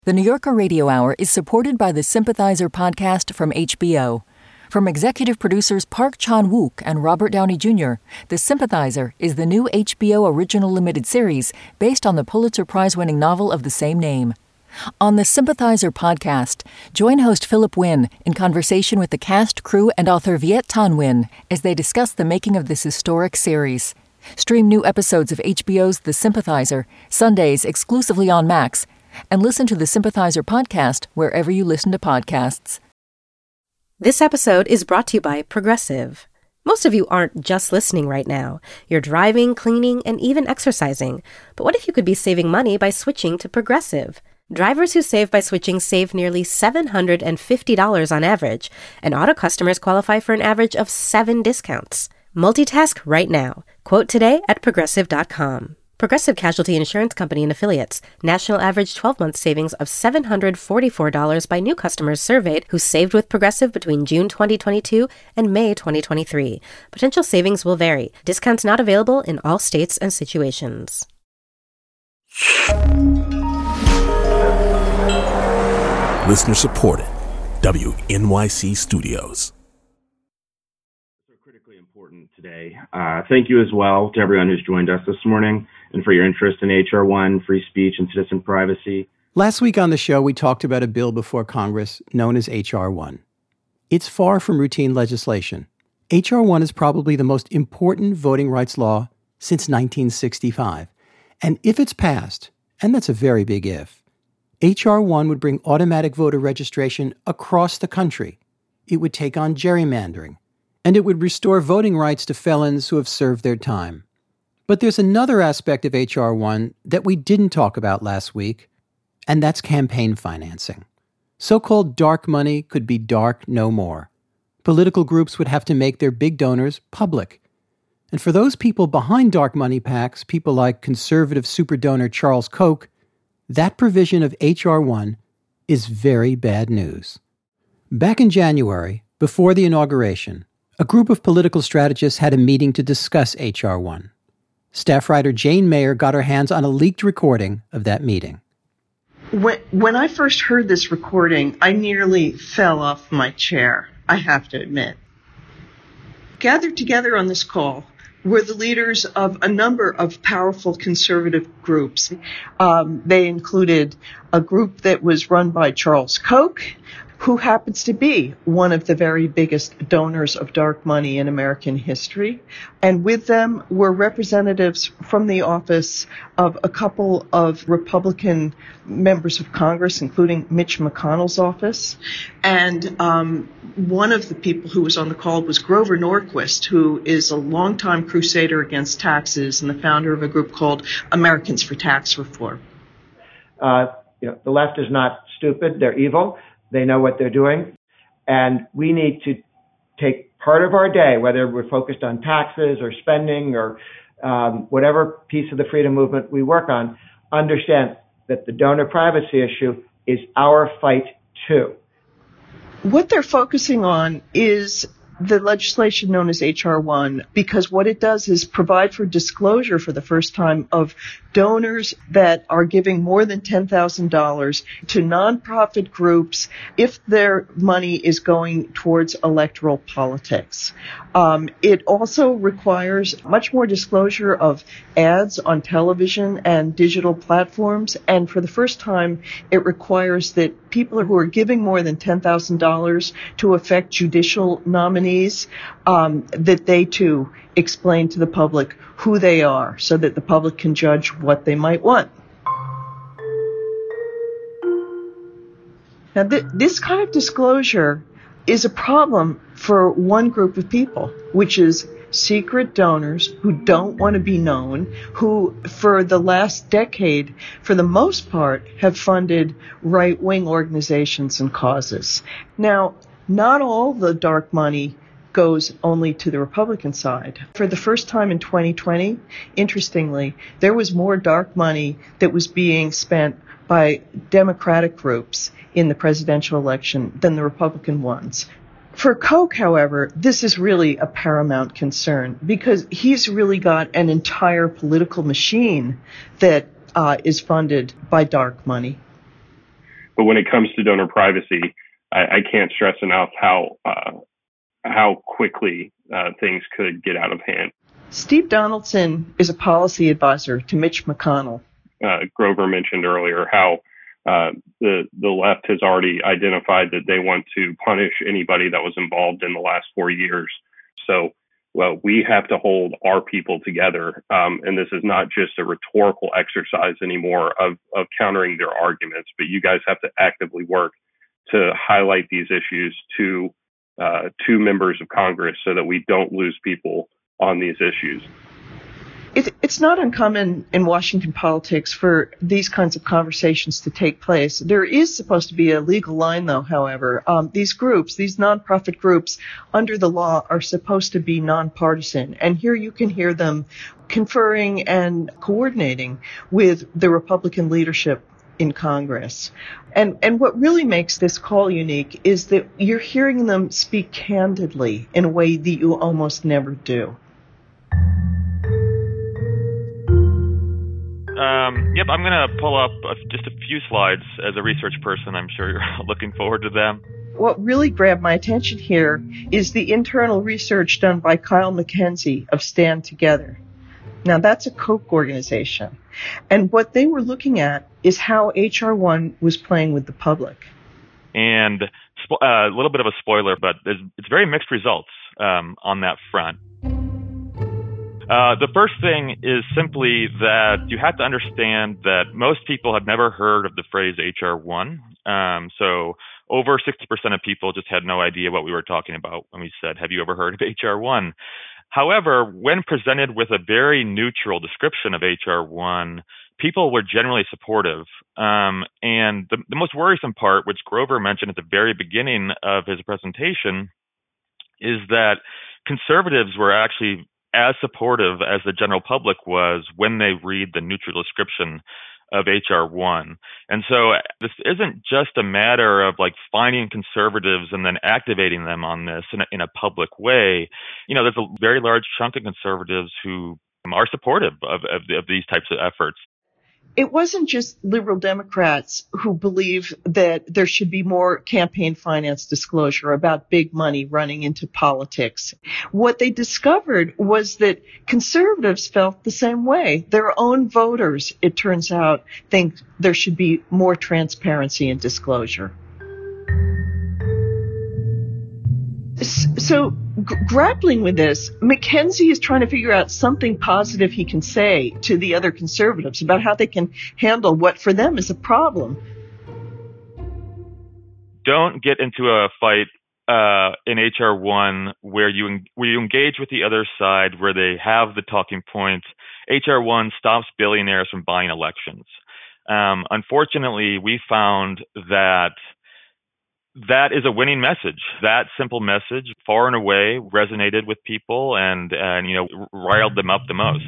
The New Yorker Radio Hour is supported by the Sympathizer podcast from HBO. From executive producers Park Chan-wook and Robert Downey Jr., The Sympathizer is the new HBO original limited series based on the Pulitzer Prize-winning novel of the same name. On the Sympathizer podcast, join host Philip Wynn in conversation with the cast, crew, and author Viet Thanh Nguyen as they discuss the making of this historic series. Stream new episodes of HBO's The Sympathizer, Sundays exclusively on Max, and listen to the Sympathizer podcast wherever you listen to podcasts. This episode is brought to you by Progressive. Most of you aren't just listening right now. You're driving, cleaning, and even exercising. But what if you could be saving money by switching to Progressive? Drivers who save by switching save nearly $750 on average, and auto customers qualify for an average of 7 discounts. Multitask right now. Quote today at Progressive.com. Progressive Casualty Insurance Company and Affiliates. National average 12-month savings of $744 by new customers surveyed who saved with Progressive between June 2022 and May 2023. Potential savings will vary. Discounts not available in all states and situations. Listener supported. WNYC Studios. Critically important today. Thank you as well to everyone who's joined us this morning and for your interest in H.R. 1, free speech and citizen privacy. Last week on the show, we talked about a bill before Congress known as H.R. 1. It's far from routine legislation. H.R. 1 is probably the most important voting rights law since 1965. And if it's passed, and that's a very big if, H.R. 1 would bring automatic voter registration across the country. It would take on gerrymandering. And it would restore voting rights to felons who have served their time. But there's another aspect of H.R. 1 that we didn't talk about last week, and that's campaign financing. So-called dark money could be dark no more. Political groups would have to make their big donors public. And for those people behind dark money PACs, people like conservative super donor Charles Koch, that provision of H.R. 1 is very bad news. Back in January, before the inauguration, a group of political strategists had a meeting to discuss H.R. 1. Staff writer Jane Mayer got her hands on a leaked recording of that meeting. When I first heard this recording, I nearly fell off my chair, I have to admit. Gathered together on this call were the leaders of a number of powerful conservative groups. They included a group that was run by Charles Koch, who happens to be one of the very biggest donors of dark money in American history. And with them were representatives from the office of a couple of Republican members of Congress, including Mitch McConnell's office. And one of the people who was on the call was Grover Norquist, who is a longtime crusader against taxes and the founder of a group called Americans for Tax Reform. The left is not stupid. They're evil. They know what they're doing. And we need to take part of our day, whether we're focused on taxes or spending or whatever piece of the freedom movement we work on, understand that the donor privacy issue is our fight too. What they're focusing on is the legislation known as H.R. 1, because what it does is provide for disclosure for the first time of donors that are giving more than $10,000 to nonprofit groups if their money is going towards electoral politics. It also requires much more disclosure of ads on television and digital platforms, and for the first time, it requires that people who are giving more than $10,000 to affect judicial nominees, that they too explain to the public who they are so that the public can judge what they might want. Now, this kind of disclosure is a problem for one group of people, which is secret donors who don't want to be known, who for the last decade, for the most part, have funded right-wing organizations and causes. Now, not all the dark money goes only to the Republican side. For the first time in 2020, interestingly, there was more dark money that was being spent by Democratic groups in the presidential election than the Republican ones. For Koch, however, this is really a paramount concern because he's really got an entire political machine that is funded by dark money. But when it comes to donor privacy, I can't stress enough how quickly things could get out of hand. Steve Donaldson is a policy advisor to Mitch McConnell. Grover mentioned earlier how the left has already identified that they want to punish anybody that was involved in the last 4 years. So, well, we have to hold our people together. And this is not just a rhetorical exercise anymore of countering their arguments, but you guys have to actively work to highlight these issues to members of Congress so that we don't lose people on these issues. It's not uncommon in Washington politics for these kinds of conversations to take place. There is supposed to be a legal line, though, however. These groups, these nonprofit groups, under the law are supposed to be nonpartisan. And here you can hear them conferring and coordinating with the Republican leadership in Congress. And what really makes this call unique is that you're hearing them speak candidly in a way that you almost never do. Yep, I'm going to pull up just a few slides. As a research person, I'm sure you're looking forward to them. What really grabbed my attention here is the internal research done by Kyle McKenzie of Stand Together. Now, that's a Koch organization. And what they were looking at is how H.R. 1 was playing with the public. And a little bit of a spoiler, but it's very mixed results on that front. The first thing is simply that you have to understand that most people have never heard of the phrase H.R. 1. So over 60% of people just had no idea what we were talking about when we said, have you ever heard of H.R. 1? However, when presented with a very neutral description of H.R. 1, people were generally supportive. And the most worrisome part, which Grover mentioned at the very beginning of his presentation, is that conservatives were actually as supportive as the general public was when they read the neutral description of H.R. 1. And so this isn't just a matter of like finding conservatives and then activating them on this in a public way. You know, there's a very large chunk of conservatives who are supportive of these types of efforts. It wasn't just liberal Democrats who believe that there should be more campaign finance disclosure about big money running into politics. What they discovered was that conservatives felt the same way. Their own voters, it turns out, think there should be more transparency and disclosure. So grappling with this, McKenzie is trying to figure out something positive he can say to the other conservatives about how they can handle what for them is a problem. Don't get into a fight in H.R. 1 where you engage with the other side, where they have the talking points. H.R. 1 stops billionaires from buying elections. Unfortunately, we found that is a winning message. That simple message, far and away, resonated with people and riled them up the most.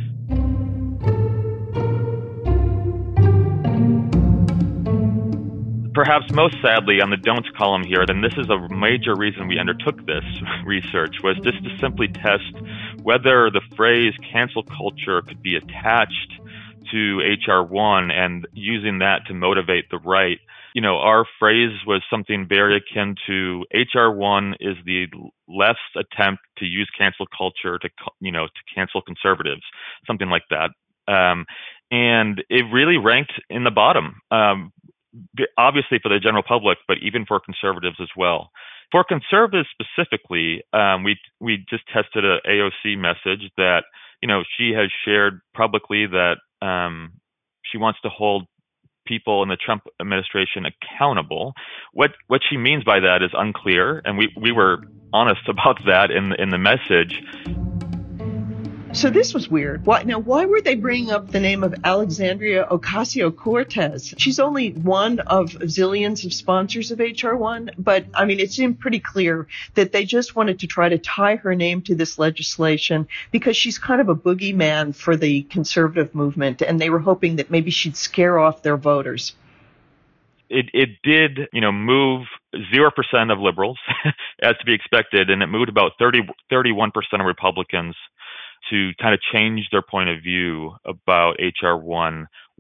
Perhaps most sadly, on the don'ts column here, and this is a major reason we undertook this research, was just to simply test whether the phrase cancel culture could be attached to H.R. 1 and using that to motivate the right. You know, our phrase was something very akin to H.R. 1 is the left's attempt to use cancel culture to cancel conservatives, something like that. And it really ranked in the bottom, obviously for the general public, but even for conservatives as well. For conservatives specifically, we just tested an AOC message that, she has shared publicly that she wants to hold people in the Trump administration accountable. What she means by that is unclear, and we were honest about that in the message. So this was weird. Why were they bringing up the name of Alexandria Ocasio-Cortez? She's only one of zillions of sponsors of H.R. 1, but it seemed pretty clear that they just wanted to try to tie her name to this legislation because she's kind of a boogeyman for the conservative movement, and they were hoping that maybe she'd scare off their voters. It did, move 0% of liberals, as to be expected, and it moved about 31% of Republicans to kind of change their point of view about H.R. 1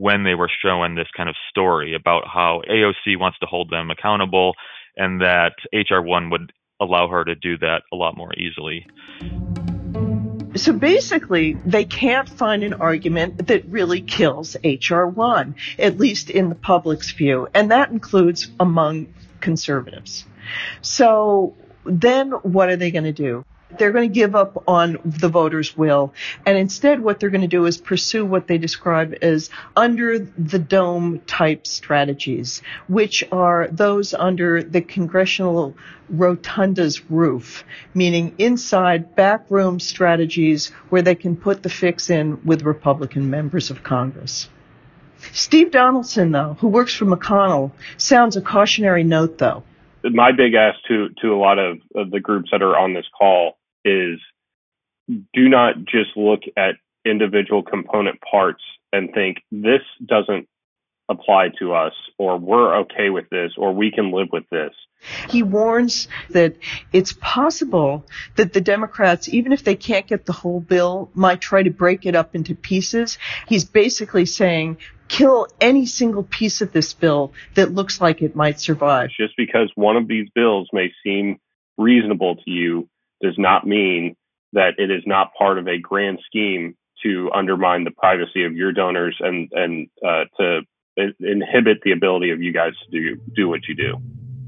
when they were showing this kind of story about how AOC wants to hold them accountable and that H.R. 1 would allow her to do that a lot more easily. So basically, they can't find an argument that really kills H.R. 1, at least in the public's view, and that includes among conservatives. So then what are they going to do? They're going to give up on the voters' will, and instead what they're going to do is pursue what they describe as under the dome type strategies, which are those under the congressional rotunda's roof, meaning inside backroom strategies where they can put the fix in with Republican members of Congress. Steve Donaldson, though, who works for McConnell, sounds a cautionary note, though. My big ask to a lot of the groups that are on this call is do not just look at individual component parts and think this doesn't apply to us, or we're okay with this, or we can live with this. He warns that it's possible that the Democrats, even if they can't get the whole bill, might try to break it up into pieces. He's basically saying, kill any single piece of this bill that looks like it might survive. Just because one of these bills may seem reasonable to you does not mean that it is not part of a grand scheme to undermine the privacy of your donors and to inhibit the ability of you guys to do what you do.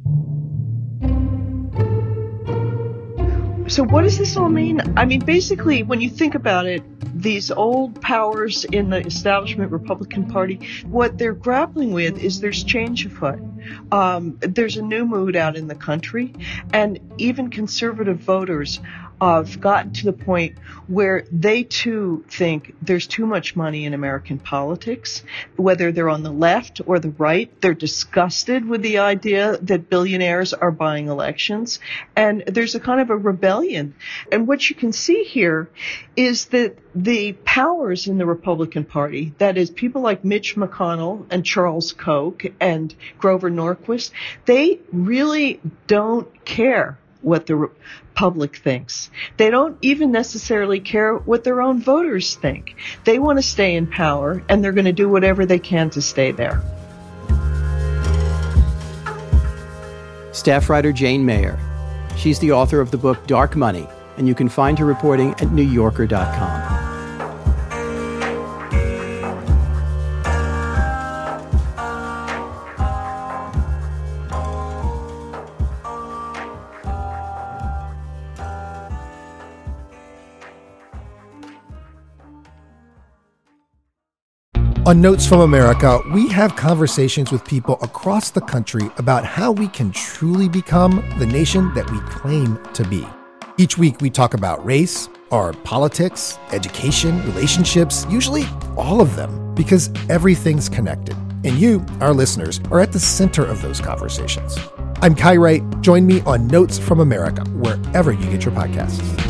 So what does this all mean? I mean, basically, when you think about it, these old powers in the establishment Republican Party, what they're grappling with is there's change afoot. There's a new mood out in the country, and even conservative voters have gotten to the point where they too think there's too much money in American politics. Whether they're on the left or the right, they're disgusted with the idea that billionaires are buying elections, and there's a kind of a rebellion. And what you can see here is that the powers in the Republican Party, that is people like Mitch McConnell and Charles Koch and Grover Norquist, they really don't care what the public thinks. They don't even necessarily care what their own voters think. They want to stay in power, and they're going to do whatever they can to stay there. Staff writer Jane Mayer. She's the author of the book Dark Money, and you can find her reporting at NewYorker.com. On Notes from America, we have conversations with people across the country about how we can truly become the nation that we claim to be. Each week we talk about race, our politics, education, relationships, usually all of them, because everything's connected. And you, our listeners, are at the center of those conversations. I'm Kai Wright. Join me on Notes from America, wherever you get your podcasts.